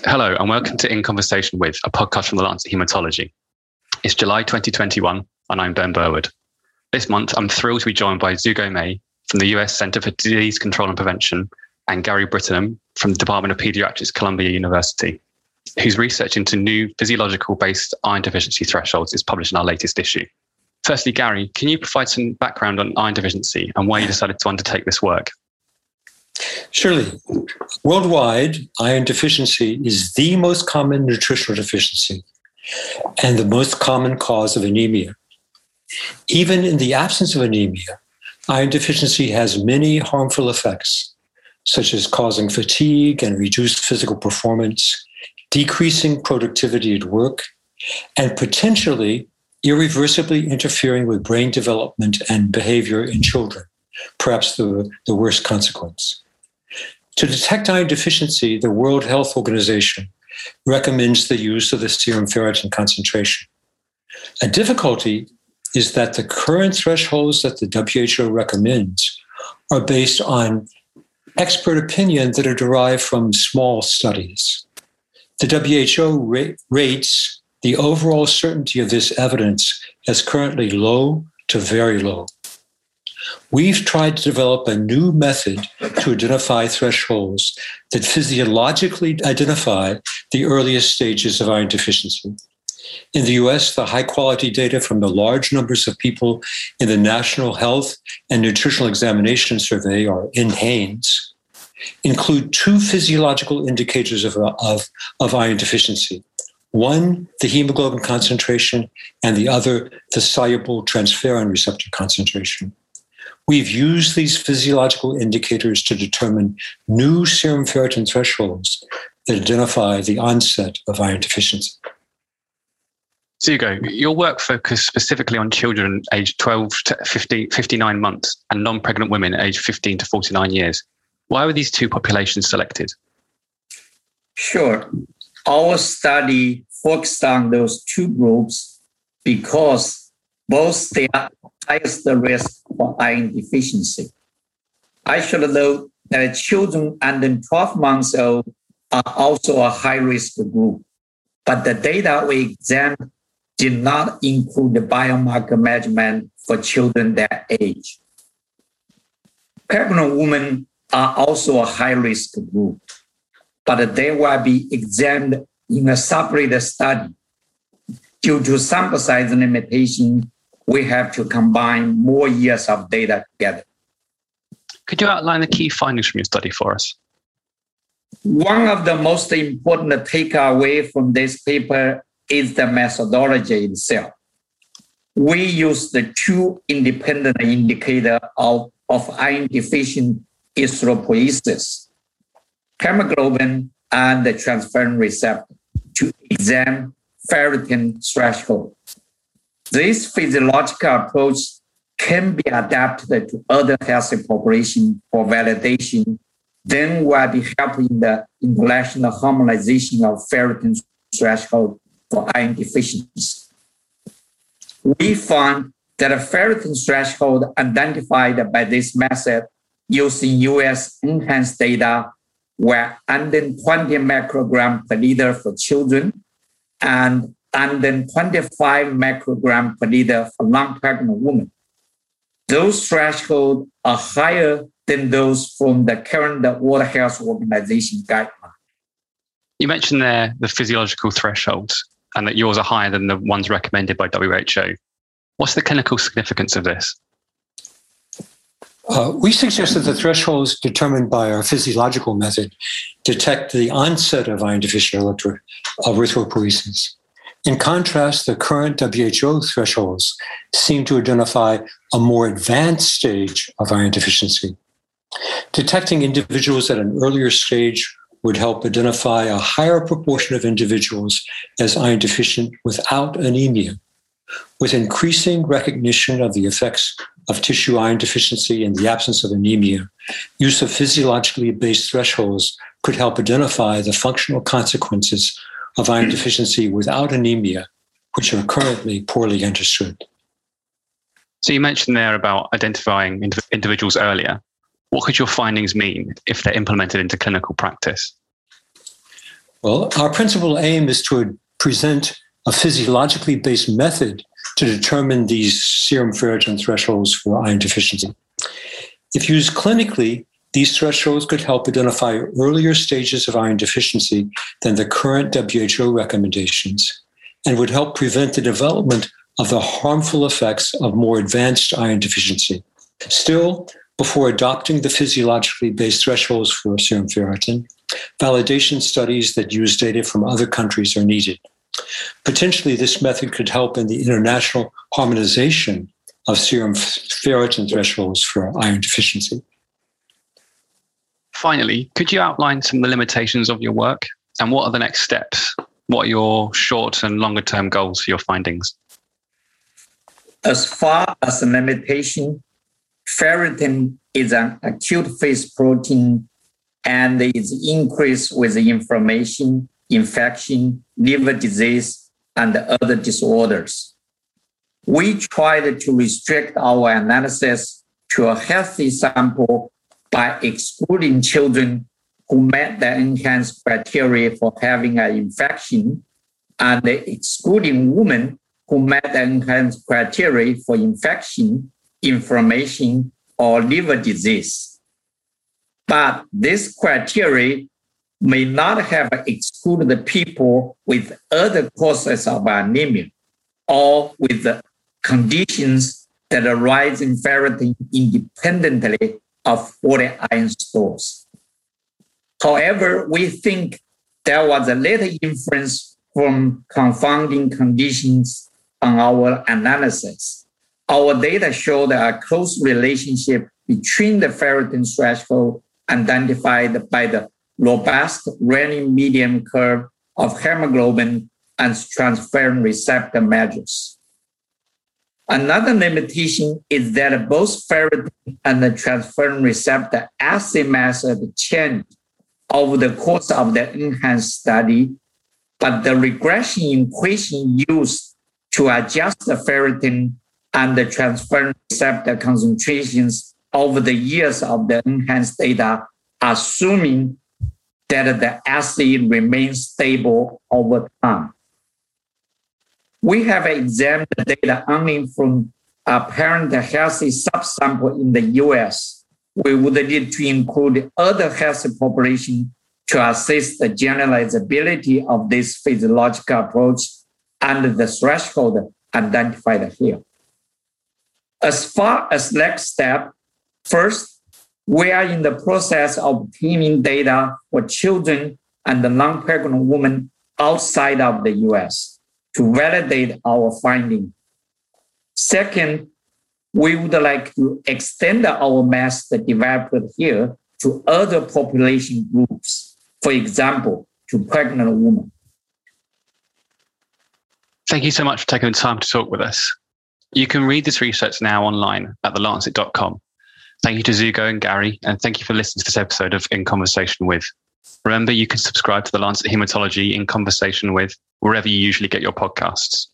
Hello, and welcome to In Conversation With, a podcast from the Lancet Haematology. It's July 2021, and I'm Ben Burwood. This month, I'm thrilled to be joined by Xiuguo Mei from the US Center for Disease Control and Prevention and Gary Brittenham from the Department of Pediatrics, Columbia University, whose research into new physiological-based iron deficiency thresholds is published in our latest issue. Firstly, Gary, can you provide some background on iron deficiency and why you decided to undertake this work? Surely. Worldwide, iron deficiency is the most common nutritional deficiency and the most common cause of anemia. Even in the absence of anemia, iron deficiency has many harmful effects, such as causing fatigue and reduced physical performance, decreasing productivity at work, and potentially irreversibly interfering with brain development and behavior in children, perhaps the worst consequence. To detect iron deficiency, the World Health Organization recommends the use of the serum ferritin concentration. A difficulty is that the current thresholds that the WHO recommends are based on expert opinion that are derived from small studies. The WHO rates the overall certainty of this evidence as currently low to very low. We've tried to develop a new method to identify thresholds that physiologically identify the earliest stages of iron deficiency. In the US, the high-quality data from the large numbers of people in the National Health and Nutritional Examination Survey, or NHANES, include two physiological indicators of iron deficiency. One, the hemoglobin concentration, and the other, the soluble transferrin receptor concentration. We've used these physiological indicators to determine new serum ferritin thresholds that identify the onset of iron deficiency. Xiuguo, your work focused specifically on children aged 12 to 59 months and non-pregnant women aged 15 to 49 years. Why were these two populations selected? Sure. Our study focused on those two groups because both they are highest risk for iron deficiency. I should note that children under 12 months old are also a high-risk group, but the data we examined did not include the biomarker measurement for children that age. Pregnant women are also a high-risk group, but they will be examined in a separate study. Due to sample size limitation, we have to combine more years of data together. Could you outline the key findings from your study for us? One of the most important takeaway from this paper is the methodology itself. We use the two independent indicators of iron deficient erythropoiesis, hemoglobin and the transferrin receptor, to examine ferritin threshold. This physiological approach can be adapted to other healthy populations for validation, then will be helping the international harmonization of ferritin threshold for iron deficiency. We found that a ferritin threshold identified by this method using US enhanced data were under 20 microgram per liter for children and under 25 microgram per liter for non-pregnant women. Those thresholds are higher than those from the current World Health Organization guideline. You mentioned there the physiological thresholds and that yours are higher than the ones recommended by WHO. What's the clinical significance of this? We suggest that the thresholds determined by our physiological method detect the onset of iron deficient erythropoiesis. In contrast, the current WHO thresholds seem to identify a more advanced stage of iron deficiency. Detecting individuals at an earlier stage would help identify a higher proportion of individuals as iron deficient without anemia. With increasing recognition of the effects of tissue iron deficiency in the absence of anemia, use of physiologically based thresholds could help identify the functional consequences of iron deficiency without anemia, which are currently poorly understood. So you mentioned there about identifying individuals earlier. What could your findings mean if they're implemented into clinical practice? Well, our principal aim is to present a physiologically based method to determine these serum ferritin thresholds for iron deficiency. If used clinically, these thresholds could help identify earlier stages of iron deficiency than the current WHO recommendations and would help prevent the development of the harmful effects of more advanced iron deficiency. Still, before adopting the physiologically based thresholds for serum ferritin, validation studies that use data from other countries are needed. Potentially, this method could help in the international harmonization of serum ferritin thresholds for iron deficiency. Finally, could you outline some of the limitations of your work and what are the next steps? What are your short and longer term goals for your findings? As far as the limitation, ferritin is an acute phase protein and is increased with inflammation, infection, liver disease, and other disorders. We tried to restrict our analysis to a healthy sample by excluding children who met the enhanced criteria for having an infection and excluding women who met the enhanced criteria for infection, inflammation, or liver disease. But this criteria may not have excluded the people with other causes of anemia or with the conditions that arise in ferritin independently of 40 iron stores. However, we think there was a little influence from confounding conditions on our analysis. Our data showed a close relationship between the ferritin threshold identified by the robust Rennie median curve of hemoglobin and transferrin receptor measures. Another limitation is that both ferritin and the transferrin receptor assay method changed over the course of the enhanced study, but the regression equation used to adjust the ferritin and the transferrin receptor concentrations over the years of the enhanced data, assuming that the assay remains stable over time. We have examined the data only from apparent healthy subsample in the US. We would need to include other healthy population to assess the generalizability of this physiological approach and the threshold identified here. As far as next step, first, we are in the process of obtaining data for children and the non-pregnant women outside of the US to validate our finding. Second, we would like to extend our method developed here to other population groups, for example, to pregnant women. Thank you so much for taking the time to talk with us. You can read this research now online at thelancet.com. Thank you to Zhugo and Gary, and thank you for listening to this episode of In Conversation With. Remember, you can subscribe to The Lancet Haematology In Conversation With wherever you usually get your podcasts.